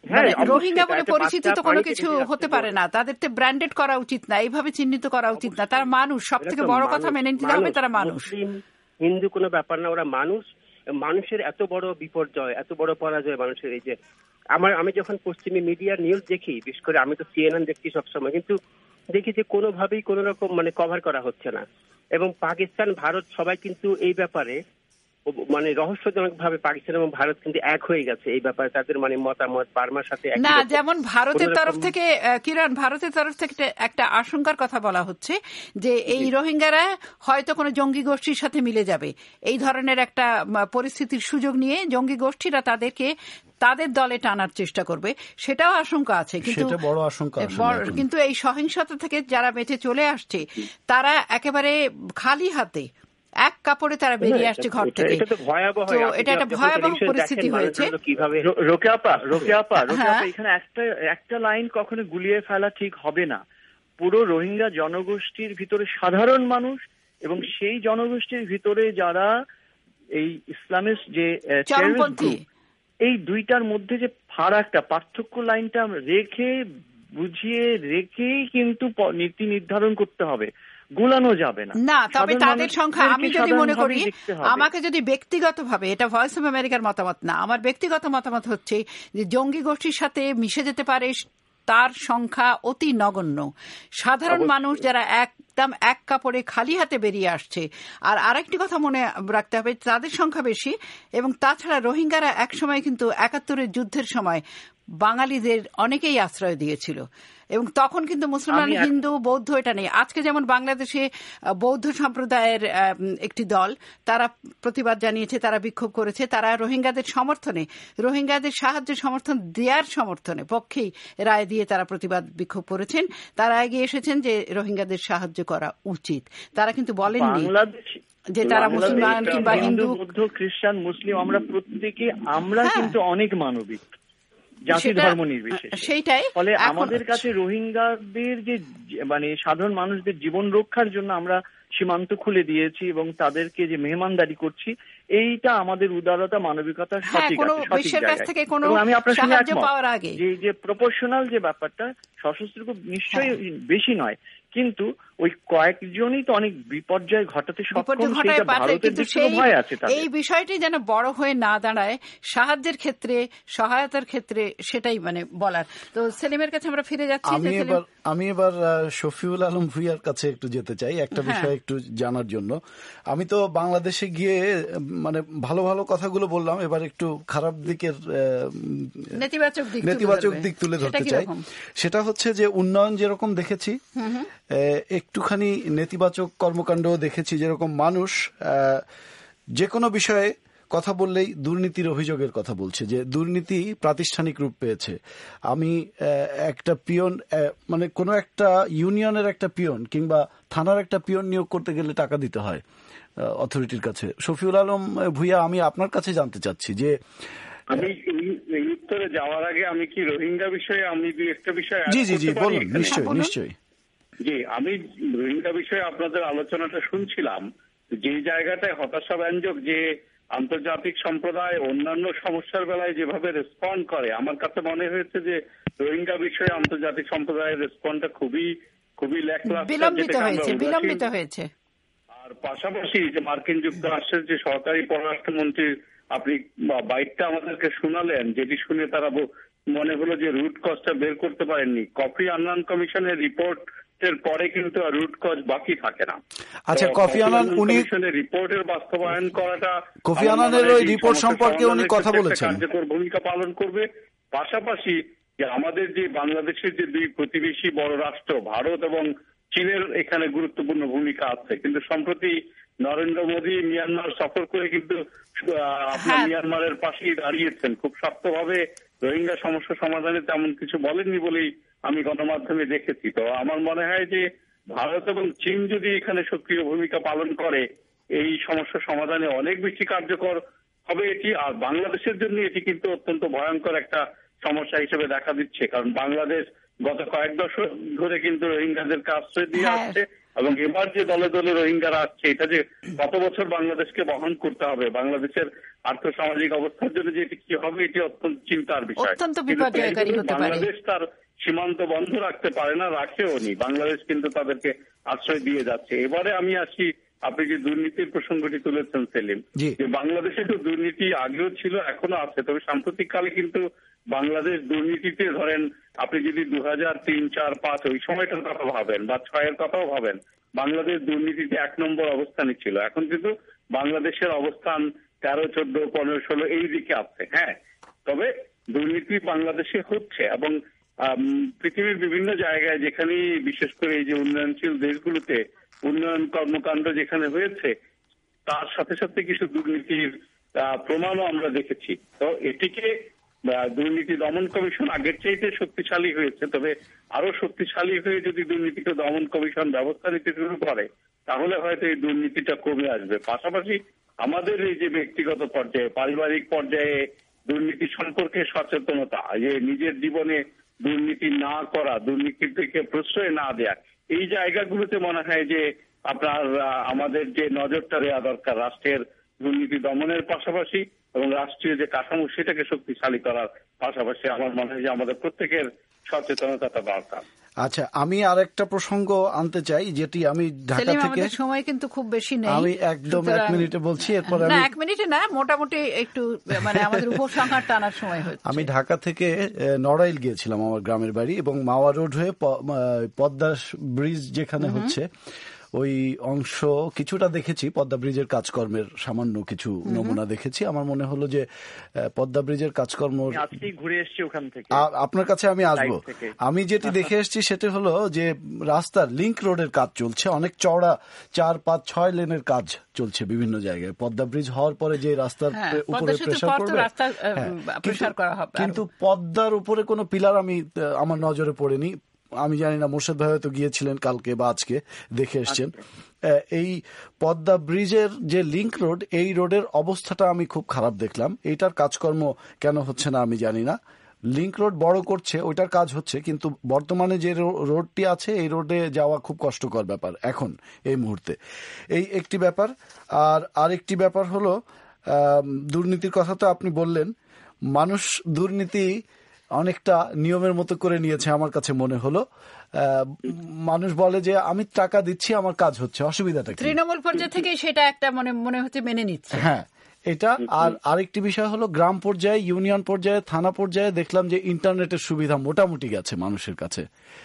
রোহিঙ্গা বলে পরিচিত কোনো কিছু হতে পারে না, তাদেরকে ব্র্যান্ডেড করা উচিত না, এইভাবে চিহ্নিত করা উচিত না। তারা মানুষ, সব থেকে বড় কথা মেনে নিতে হবে তারা মানুষ। হিন্দু কোনো ব্যাপার না, ওরা মানুষ। মানুষের এত বড় বিপর্যয়, এত বড় পরাজয় মানুষের, এই যে আমি যখন পশ্চিমী মিডিয়ার নিউজ দেখি, বিশেষ করে আমি তো CNN দেখছি সবসময়, কিন্তু দেখি যে কোনোভাবেই কোন রকম কভার করা হচ্ছে না। এবং পাকিস্তান, ভারত সবাই কিন্তু এই ব্যাপারে রহস্যজনক ভাবে পাকিস্তান এবং ভারত কিন্তু এক হয়ে গেছে এই ব্যাপারে, তাদের মতামত বার্মার সাথে না। যেমন ভারতের তরফ থেকে, কিরণ, ভারতের তরফ থেকে একটা আশঙ্কার কথা বলা হচ্ছে যে এই রোহিঙ্গারা হয়তো কোনো জঙ্গি গোষ্ঠীর সাথে মিলে যাবে, এই ধরনের একটা পরিস্থিতির সুযোগ নিয়ে জঙ্গি গোষ্ঠীরা তাদেরকে তাদের দলে টানার চেষ্টা করবে, সেটাও আশঙ্কা আছে। কিন্তু এই সহিংসতা থেকে যারা বেঁচে চলে আসছে তারা একেবারে খালি হাতে, এক কাপড়ে তারা বেরিয়ে আসছে ঘর থেকে। এটা একটা ভয়াবহ পরিস্থিতি হয়েছে। রোকেয়া আপা, এখানে একটা লাইন কখনো গুলিয়ে ফেলা ঠিক হবে না। পুরো রোহিঙ্গা জনগোষ্ঠীর ভিতরে সাধারণ মানুষ এবং সেই জনগোষ্ঠীর ভিতরে যারা এই ইসলামিস্ট যে চরমপন্থী, এই দুইটার মধ্যে যে ফারাকটা, পার্থক্য লাইনটা বুঝিয়ে রেখেই কিন্তু নীতি নির্ধারণ করতে হবে, গোলানো যাবে না। তবে তাদের সংখ্যা আমি যদি মনে করি, আমাকে যদি ব্যক্তিগতভাবে, এটা ভয়েস অফ আমেরিকার মতামত না, আমার ব্যক্তিগত মতামত হচ্ছে যে জঙ্গি গোষ্ঠীর সাথে মিশে যেতে পারে তার সংখ্যা অতি নগণ্য। সাধারণ মানুষ যারা একদম এক কাপড়ে খালি হাতে বেরিয়ে আসছে। আর আরেকটি কথা মনে রাখতে হবে, তাদের সংখ্যা বেশি। এবং তাছাড়া রোহিঙ্গারা একসময় কিন্তু ৭১-এর যুদ্ধের সময় বাঙালিদের অনেকেই আশ্রয় দিয়েছিল, এবং তখন কিন্তু মুসলমান, হিন্দু, বৌদ্ধ এটা নেই। আজকে যেমন বাংলাদেশে বৌদ্ধ সম্প্রদায়ের একটি দল, তারা প্রতিবাদ জানিয়েছে, তারা বিক্ষোভ করেছে, তারা রোহিঙ্গাদের সমর্থনে, রোহিঙ্গাদের সাহায্য সমর্থন দেওয়ার সমর্থনে পক্ষেই রায় দিয়ে তারা প্রতিবাদ বিক্ষোভ করেছেন। তারা এগিয়ে এসেছেন যে রোহিঙ্গাদের সাহায্য করা উচিত। তারা কিন্তু বলেননি যে তারা মুসলমান কিংবা হিন্দু, বৌদ্ধ, খ্রিস্টান, মুসলিম, আমরা প্রত্যেকে আমরা কিন্তু অনেক মানবিক, জাতি ধর্ম নির্বিশেষে। সেইটাই ফলে আমাদের কাছে রোহিঙ্গাদের যে সাধারণ মানুষদের জীবন রক্ষার জন্য আমরা সীমান্ত খুলে দিয়েছি এবং তাদেরকে যে মেহমানদারি করছি, এইটা আমাদের উদারতা, মানবিকতার সঠিক জায়গায়। আমি আপনার সঙ্গে একমত যে প্রপোর্শনাল যে ব্যাপারটা, সশস্ত্র নিশ্চয়ই বেশি নয়, কিন্তু ওই কয়েকজনই তো অনেক বিপর্যয় ঘটাতে সক্ষম, সেটা ভারতের দিকে ভয় আছে। এই বিষয়টি যেন বড় হয়ে না দাঁড়ায় সাহায্যের ক্ষেত্রে, সহায়তার ক্ষেত্রে, সেটাই বলার। তো সেলিমের কাছে আমরা ফিরে যাচ্ছি। আমি এবার শফিউল আলম ভুইয়ার কাছে একটু যেতে চাই একটা বিষয় একটু জানার জন্য। আমি তো বাংলাদেশে গিয়ে ভালো ভালো কথাগুলো বললাম, এবার একটু খারাপ দিকের নেতিবাচক দিক তুলে ধরতে চাই। সেটা হচ্ছে যে উন্নয়ন যেরকম দেখেছি, একটুখানি নেতিবাচক কর্মকাণ্ডও দেখেছি। যেরকম মানুষ যে কোনো বিষয়ে কথা বললেই দুর্নীতির অভিযোগের কথা বলছে, যে দুর্নীতি প্রাতিষ্ঠানিক রূপ পেয়েছে। আমি একটা পিয়ন, কোনো একটা ইউনিয়নের একটা পিয়ন কিংবা থানার একটা পিয়ন নিয়োগ করতে গেলে টাকা দিতে হয় অথরিটির কাছে। শফিউল আলম ভুইয়া, আমি আপনার কাছে জানতে চাচ্ছি যে আমি এই উত্তরে যাওয়ার আগে আমি কি রোহিঙ্গা বিষয়ে আমি একটা বিষয় জি বলুন। নিশ্চয়ই। জি, আমি রোহিঙ্গা বিষয়ে আপনাদের আলোচনাটা শুনছিলাম। যে জায়গাটায় হতাশাব্যঞ্জক যে আন্তর্জাতিক সম্প্রদায় অন্যান্য সমস্যার বেলায় যেভাবে রেসপন্ড করে, আমার কাছে মনে হয়েছে যে রোহিঙ্গা বিষয়ে আন্তর্জাতিক সম্প্রদায়ের রেসপন্ডটা খুবই বিলম্বিত হয়েছে। আর পাশাপাশি যে মার্কিন যুক্তরাষ্ট্রের যে সরকারি পররাষ্ট্রমন্ত্রীর আপনি বাইকটা আমাদেরকে শোনালেন, যেটি শুনে তারা মনে হলো যে রুট কজটা বের করতে পারেননি। কফি আন্নান কমিশনের রিপোর্টের পরে কিন্তু রুট কজ বাকি থাকে না। আচ্ছা, কফি আন্নান রিপোর্টের বাস্তবায়ন করাটা, কফি আন্নানের ওই রিপোর্ট সম্পর্কে উনি কথা বলেছেন, কার্যকর ভূমিকা পালন করবে। পাশাপাশি যে আমাদের যে বাংলাদেশের যে দুই প্রতিবেশী বড় রাষ্ট্র ভারত এবং চীনের এখানে গুরুত্বপূর্ণ ভূমিকা আছে। কিন্তু সম্প্রতি নরেন্দ্র মোদী মিয়ানমার সফর করে কিন্তু আপনার মিয়ানমারের পাশেই দাঁড়িয়েছেন, খুব শক্তভাবে রোহিঙ্গা সমস্যা সমাধানে তেমন কিছু বলেননি বলেই আমি গণমাধ্যমে দেখেছি। তো আমার মনে হয় যে ভারত এবং চীন যদি এখানে সক্রিয় ভূমিকা পালন করে, এই সমস্যা সমাধানে অনেক বেশি কার্যকর হবে এটি। আর বাংলাদেশের জন্য এটি কিন্তু অত্যন্ত ভয়ঙ্কর একটা সমস্যা হিসেবে দেখা দিচ্ছে, কারণ বাংলাদেশ গত কয়েক দশক ধরে কিন্তু রোহিঙ্গাদেরকে আশ্রয় দিয়ে আসছে এবং এবার যে দলে দলে রোহিঙ্গারা আসছে, এটা যে কত বছর বাংলাদেশকে বহন করতে হবে, বাংলাদেশের আর্থসামাজিক অবস্থার জন্য যে এটি কি হবে, এটি অত্যন্ত চিন্তার বিষয়। বাংলাদেশ তার সীমান্ত বন্ধ রাখতে পারে না, রাখেও নি। বাংলাদেশ কিন্তু তাদেরকে আশ্রয় দিয়ে যাচ্ছে। এবারে আমি আসি, আপনি যে দুর্নীতির প্রসঙ্গটি তুলেছেন সেলিম, যে বাংলাদেশে তো দুর্নীতি আগেও ছিল, এখনো আছে, তবে সাম্প্রতিক কালে কিন্তু বাংলাদেশ দুর্নীতিতে ধরেন আপনি যদি 2003, 4, 5 ওই সময়টার কথা ভাবেন বা 6-এর কথাও ভাবেন, বাংলাদেশ দুর্নীতিতে 1 নম্বর অবস্থানে ছিল। এখন কিন্তু বাংলাদেশের অবস্থান 13, 14, 15, 16 এই দিকে আছে। হ্যাঁ, তবে দুর্নীতি বাংলাদেশে হচ্ছে এবং পৃথিবীর বিভিন্ন জায়গায় যেখানে বিশেষ করে এই যে উন্নয়নশীল দেশগুলোতে উন্নয়ন কর্মকাণ্ড যেখানে হয়েছে, তার সাথে সাথে কিছু দুর্নীতির প্রমাণও আমরা দেখেছি। তো এটিকে দুর্নীতি দমন কমিশন আগের চাইতে শক্তিশালী হয়েছে, তবে আরো শক্তিশালী হয়ে যদি দুর্নীতিকে দমন কমিশন ব্যবস্থা নিতে শুরু করে, তাহলে হয়তো এই দুর্নীতিটা কমে আসবে। পাশাপাশি আমাদের এই যে ব্যক্তিগত পর্যায়ে, পারিবারিক পর্যায়ে দুর্নীতি সম্পর্কে সচেতনতা, যে নিজের জীবনে দুর্নীতি না করা, দুর্নীতির থেকে প্রশ্রয় না দেয়া, এই জায়গাগুলোতে মনে হয় যে আপনার আমাদের যে নজরটা দেওয়া দরকার রাষ্ট্রের দুর্নীতি দমনের পাশাপাশি, এবং রাষ্ট্রীয় যে কাঠামো সেটাকে শক্তিশালী করার পাশাপাশি আমার মনে হয় যে আমাদের প্রত্যেকের সচেতনতাটা দরকার। আচ্ছা, আমি আর একটা প্রসঙ্গ আনতে চাই, যেটি আমি ঢাকা থেকে, সময় কিন্তু খুব বেশি নেই, আমি একদম 1 মিনিটে বলছি, এরপর না 1 মিনিটে না, মোটামুটি একটু মানে আমাদের উপসংহার টানার সময় হচ্ছে। আমি ঢাকা থেকে নড়াইল গিয়েছিলাম, আমার গ্রামের বাড়ি, এবং মাওয়া রোড হয়ে পদ্মা ব্রিজ যেখানে হচ্ছে ওই অংশ কিছুটা দেখেছি। পদ্মা ব্রিজের কাজকর্মের সামান্য কিছু নমুনা দেখেছি। আমার মনে হলো যে পদ্মা ব্রিজের কাজকর্ম আজকেই ঘুরে এসেছি ওখান থেকে, আপনার কাছে আমি আসবো। আমি যেটি দেখে এসেছি সেটা হলো যে রাস্তার লিংক রোডের কাজ চলছে, অনেক চওড়া 4, 5, 6 লেনের কাজ চলছে বিভিন্ন জায়গায়। পদ্মা ব্রিজ হওয়ার পরে যে রাস্তার উপরে প্রেসার পড়বে, কিন্তু পদ্মার উপরে কোনো পিলার আমার নজরে পড়েনি। আমি জানি না, মোর্শেদ ভাই হয়তো গিয়েছিলেন কালকে বা আজকে, দেখে এসছেন। এই পদ্মা ব্রিজের যে লিংক রোড, এই রোডের অবস্থাটা আমি খুব খারাপ দেখলাম। এইটার কাজকর্ম কেন হচ্ছে না আমি জানি না। লিংক রোড বড় করছে, ওইটার কাজ হচ্ছে, কিন্তু বর্তমানে যে রোডটি আছে এই রোডে যাওয়া খুব কষ্টকর ব্যাপার এখন এই মুহূর্তে। এই একটি ব্যাপার। আর আরেকটি ব্যাপার হলো দুর্নীতির কথা তো আপনি বললেন। মানুষ দুর্নীতি অনেকটা নিয়মের মতো করে নিয়েছে আমার কাছে মনে হলো। মানুষ বলে যে আমি টাকা দিচ্ছি, আমার কাজ হচ্ছে, অসুবিধাটা কি? তৃণমূল পর্যায়ে থেকে সেটা একটা মনে হচ্ছে মেনে নিচ্ছে। হ্যাঁ, এটা। আর আরেকটি বিষয় হলো গ্রাম পর্যায়ে, ইউনিয়ন পর্যায়ে, থানা পর্যায়ে দেখলাম যে ইন্টারনেটের সুবিধা মোটামুটি গেছে মানুষের কাছে।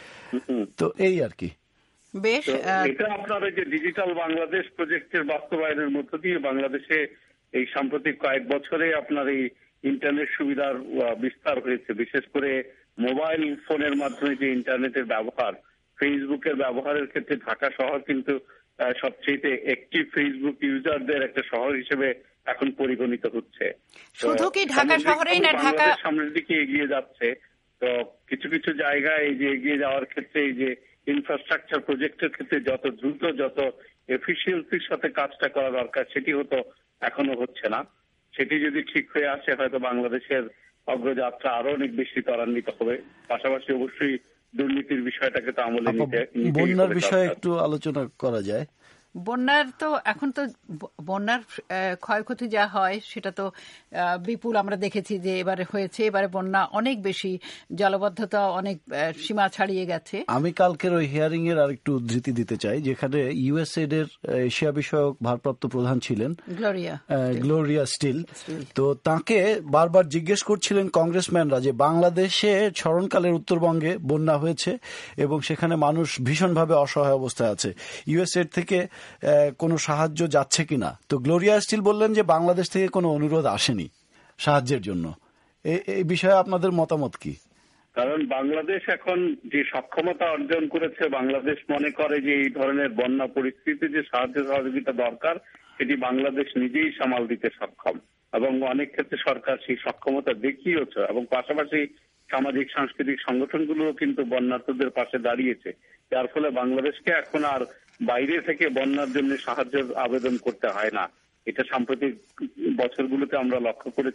তো এই আর কি। বেশ, এটা আপনার যে ডিজিটাল বাংলাদেশ প্রজেক্টের বাস্তবায়নের মধ্য দিয়ে বাংলাদেশে এই সাম্প্রতিক কয়েক বছরে আপনার এই ইন্টারনেট সুবিধার বিস্তার হয়েছে। বিশেষ করে মোবাইল ফোনের মাধ্যমে যে ইন্টারনেটের ব্যবহার, ফেসবুকের ব্যবহারের ক্ষেত্রে ঢাকা শহর কিন্তু সবচেয়ে অ্যাক্টিভ ফেসবুক ইউজারদের একটা শহর হিসেবে এখন পরিগণিত হচ্ছে। শুধু কি ঢাকা শহরেই না, ঢাকা সামনের দিকে এগিয়ে যাচ্ছে। তো কিছু কিছু জায়গায় এই যে এগিয়ে যাওয়ার ক্ষেত্রে এই যে ইনফ্রাস্ট্রাকচার প্রজেক্টের ক্ষেত্রে যত দ্রুত, যত এফিসিয়েন্সির সাথে কাজটা করা দরকার, সেটি হতো এখনো হচ্ছে না। সেটি যদি ঠিক হয়ে আসে, হয়তো বাংলাদেশের অগ্রযাত্রা আরো অনেক বেশি ত্বরান্বিত হবে। পাশাপাশি অবশ্যই দুর্নীতির বিষয়টাকে তো আমলে নিতে। বন্যার বিষয়ে একটু আলোচনা করা যায়। বন্যার তো এখন তো বন্যার ক্ষয়ক্ষতি যা হয় সেটা তো বিপুল আমরা দেখেছি যে এবারে হয়েছে। এবারে বন্যা অনেক বেশি, জলবদ্ধতা অনেক সীমা ছাড়িয়ে গেছে। আমি কালকের ওই হিয়ারিং এর আরেকটু উদ্ধৃতি দিতে চাই, যেখানে ইউএসএইড এর এশিয়া বিষয়ক ভারপ্রাপ্ত প্রধান ছিলেন গ্লোরিয়া স্টিল। তো তাকে বারবার জিজ্ঞেস করছিলেন কংগ্রেসম্যানরা যে বাংলাদেশে স্মরণকালের উত্তরবঙ্গে বন্যা হয়েছে এবং সেখানে মানুষ ভীষণভাবে অসহায় অবস্থায় আছে, ইউএসএইড থেকে কোনো সাহায্য যাচ্ছে কিনা। তো গ্লোরিয়া স্টিল বললেন যে বাংলাদেশ থেকে কোনো অনুরোধ আসেনি সাহায্যের জন্য। এই বিষয়ে আপনাদের মতামত কি? কারণ বাংলাদেশ এখন যে সক্ষমতা অর্জন করেছে, বাংলাদেশ মনে করে যে এই ধরনের বন্যা পরিস্থিতিতে যে সাহায্য সহযোগিতা দরকার সেটি বাংলাদেশ নিজেই সামাল দিতে সক্ষম, এবং অনেক ক্ষেত্রে সরকার সেই সক্ষমতা দেখিয়েছে। এবং পাশাপাশি সামাজিক সাংস্কৃতিক সংগঠনগুলোও কিন্তু বন্যার্তদের পাশে দাঁড়িয়েছে, যার ফলে বাংলাদেশকে এখন আর বাইরে থেকে বন্যার জন্য সাহায্যের আবেদন করতে হয় না। এটা সাম্প্রতিক বছরগুলোতে আমরা লক্ষ্য করেছি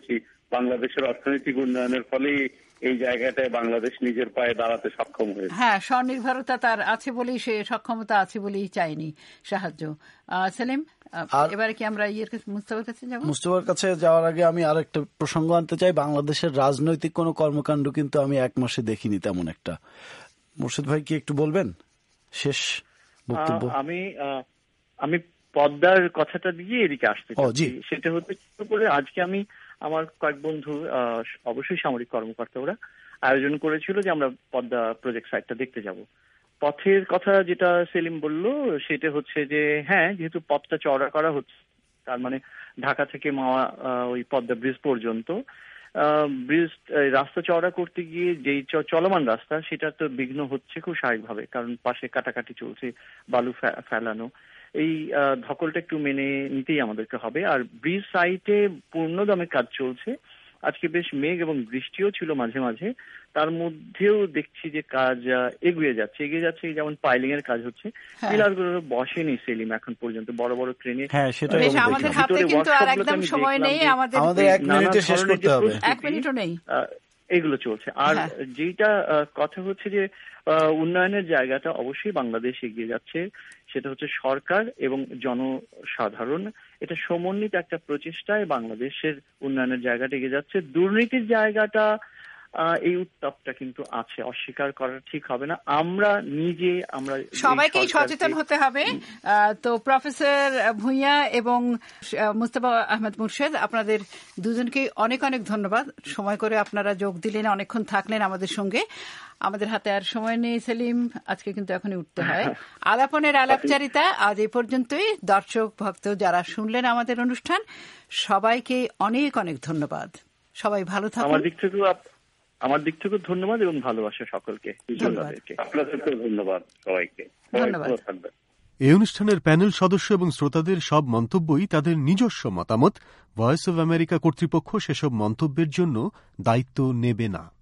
বাংলাদেশের অর্থনৈতিক উন্নয়নের ফলেই এই জায়গাটায় বাংলাদেশ নিজের পায়ে দাঁড়াতে সক্ষম হয়েছে। হ্যাঁ, স্বনির্ভরতা তার আছে বলেই, সে সক্ষমতা আছে বলেই চাইনি সাহায্য। সেলিম, এবারে কি আমরা মুস্তাফার কাছে যাব? মুস্তাফার কাছে যাওয়ার আগে আমি আর একটা প্রসঙ্গ আনতে চাই। বাংলাদেশের রাজনৈতিক কোনো কর্মকাণ্ড কিন্তু আমি 1 মাসে দেখিনি তেমন একটা। মুর্শিদ ভাই কি একটু বলবেন শেষ বক্তব্য? আমি পদ্মার কথাটা দিয়ে এদিকে আসতে চাই। সেটা হতে করে আজকে আমি আমার কয়েক বন্ধু, অবশ্যই সামরিক কর্মকর্তা, ওরা আয়োজন করেছিল যে আমরা পদ্মা প্রজেক্ট সাইটটা দেখতে যাব। পথের কথা যেটা সেলিম বলল সেটা হচ্ছে যে হ্যাঁ, যেহেতু পথটা চওড়া করা হচ্ছে, তার মানে ঢাকা থেকে মাওয়া ওই পদ্মা ব্রিজ পর্যন্ত ব্রিজ রাস্তা চওড়া করতে গিয়ে যেই চলমান রাস্তা সেটা তো বিঘ্ন হচ্ছে খুব স্বাভাবিকভাবে, কারণ পাশে কাটাকাটি চলছে, বালু ফেলানো। এই ধকলটা একটু মেনে নিতেই আমাদেরকে হবে। আর ব্রিজ সাইটে পূর্ণ দমে কাজ চলছে। আজকে বেশ মেঘ এবং বৃষ্টিও ছিল মাঝে মাঝে, তার মধ্যেও দেখছি যে কাজ এগিয়ে যাচ্ছে। যেমন পাইলিং এর কাজ হচ্ছে, পিলারগুলো বসেনি সেলিম এখন পর্যন্ত, বড় বড় ক্রেনে। হ্যাঁ, সেটা আমাদের হাতে কিন্তু আর একদম সময় নেই, আমাদের 1 মিনিটে শেষ করতে হবে। 1 মিনিটও নেই। এগুলো চলছে। আর যেটা কথা হচ্ছে যে উন্নয়নের জায়গাটা অবশ্যই বাংলাদেশ এগিয়ে যাচ্ছে, সেটা হচ্ছে সরকার এবং জনসাধারণ, এটা সমন্বিত একটা প্রচেষ্টায় বাংলাদেশের উন্নয়নের জায়গাটা এগিয়ে যাচ্ছে। দুর্নীতির জায়গাটা, এই উত্তাপটা কিন্তু আছে, অস্বীকার করা ঠিক হবে না। আমরা সবাইকেই সচেতন হতে হবে। তো প্রফেসর ভূঁইয়া এবং মুস্তাফা আহমেদ মুর্শেদ, আপনাদের দুজনকে অনেক অনেক ধন্যবাদ। সময় করে আপনারা যোগ দিলেন, অনেকক্ষণ থাকলেন আমাদের সঙ্গে। আমাদের হাতে আর সময় নেই সেলিম, আজকে কিন্তু এখনই উঠতে হয়। আলাপনের আলাপচারিতা আজ এই পর্যন্তই। দর্শক ভক্ত যারা শুনলেন আমাদের অনুষ্ঠান, সবাইকে অনেক অনেক ধন্যবাদ। সবাই ভালো থাকুন। আমার দিক থেকে ধন্যবাদ এবং ভালোবাসা সকলকে। ধন্যবাদ সবাইকে। ধন্যবাদ। এই অনুষ্ঠানের প্যানেল সদস্য এবং শ্রোতাদের সব মন্তব্যই তাদের নিজস্ব মতামত। ভয়েস অব আমেরিকা কর্তৃপক্ষ সেসব মন্তব্যের জন্য দায়িত্ব নেবে না।